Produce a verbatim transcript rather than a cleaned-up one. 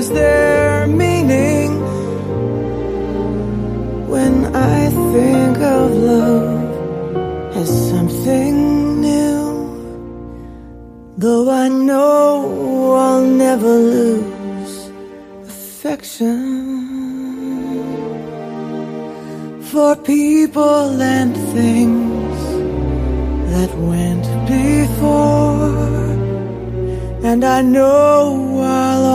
lose their meaning. When I think of love as something new, though I know I'll never lose affection for people and things that went before. And I know I'll